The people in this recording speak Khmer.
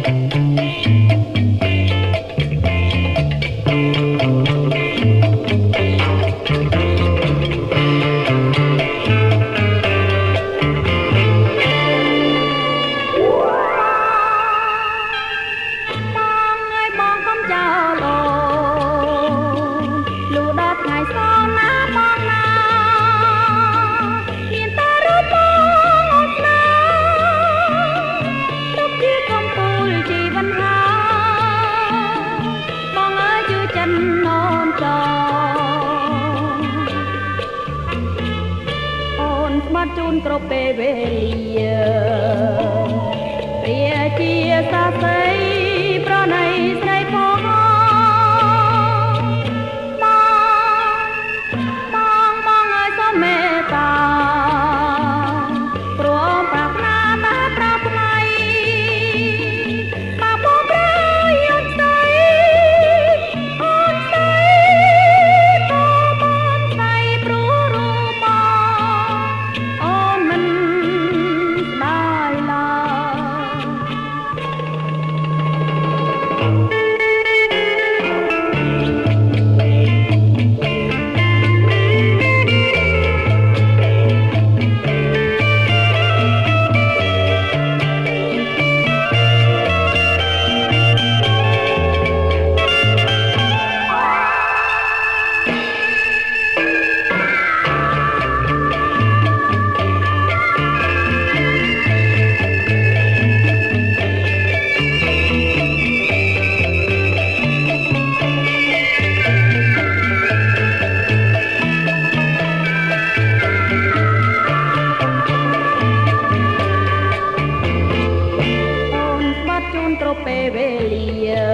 ជូនគ្រប់ពេលវេលាព្រះជាសាស័យប្រណីស្រីផងបងឲ្យសូមមេត្តាព្រមប្រាថ្នាតែប្រថ្មីបើបងក្រោយអូនស្រីក៏បានស្រីព្រោះរូបអូនមិនស្ដាយឡើយ ពេលវេលា